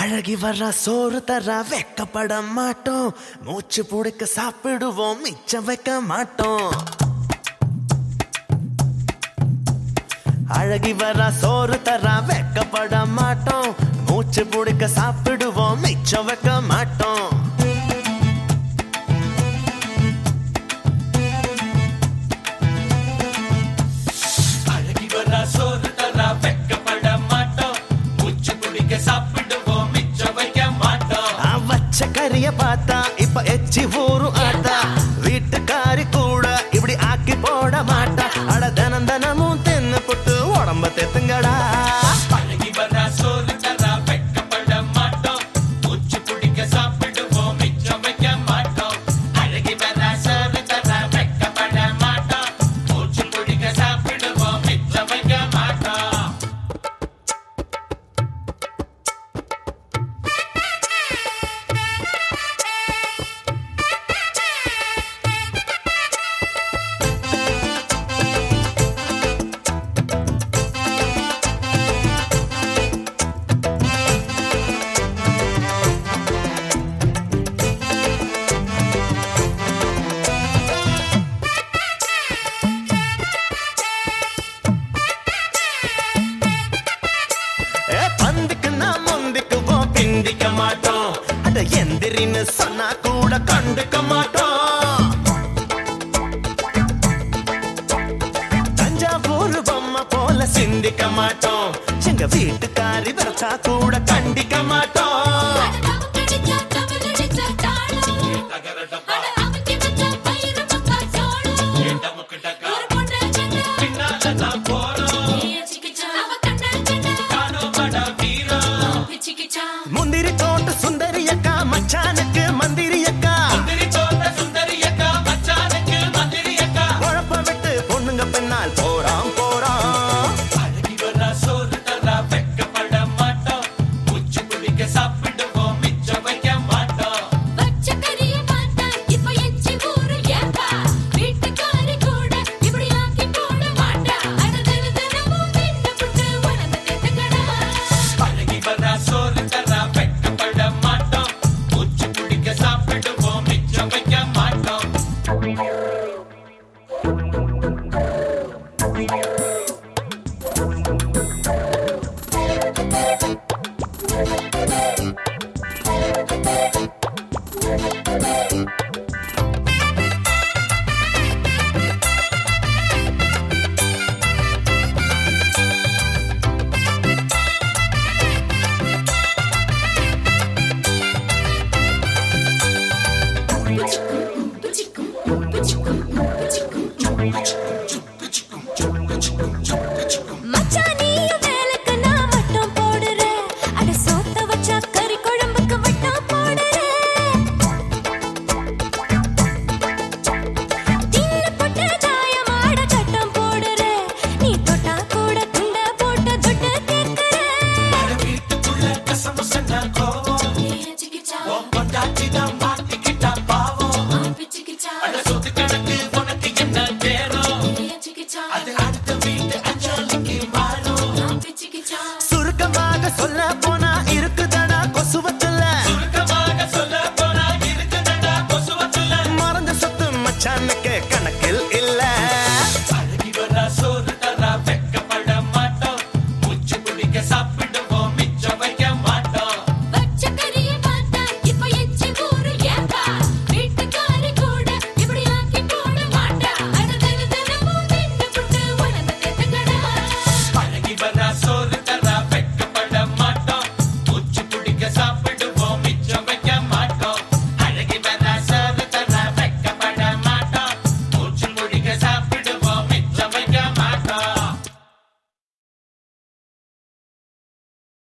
அழகி வர்ற சோறு தர வெக்கப்பட மாட்டோம், மூச்சு புடிக்க சாப்பிடுவோம் மிச்சம் வைக்க மாட்டோம். அழகி வர்ற சோறு தர வெக்கப்பட மாட்டோம், மூச்சு புடிக்க சாப்பிடுவோம் மிச்சம் வைக்க மாட்டோம். அழகி வர்ற சோறு தர வெக்கப்பட மாட்டோம், மூச்சு புடிக்க சாப்பிடுவோம் மிச்சம் வைக்க மாட்டோம். வச்ச கரிய பார்த்தா இப்ப எச்சி ஊரு ஆட்டா, வீட்டுக்காரி கூட இப்படி ஆக்கி போட மாட்டா. அட தனம் தனமும் தென்னு புட்டு உடம்ப தெத்துங்கடா. அழகி வர்ற சோறு தர வெக்கப்பட மாட்டோம், மூச்சு புடிக்க சாப்பிடுவோம் மிச்சம் வைக்க மாட்டோம். அழகி வர்ற சோறு தர வெக்கப்பட மாட்டோம், மூச்சு புடிக்க சாப்பிடுவோம் மிச்சம் வைக்க மாட்டோம். பந்துக்குன்னா முந்திக்குவோம் பிந்திக்க மாட்டோம், அத எந்திரின்னு சொன்னா கூட கண்டுக்க மாட்டோம். தஞ்சாவூர் பொம்மை போல சிந்திக்க மாட்டோம், எங்க வீட்டுக்காரி வரைச்சா கூட கண்டிக்க மாட்டோம்.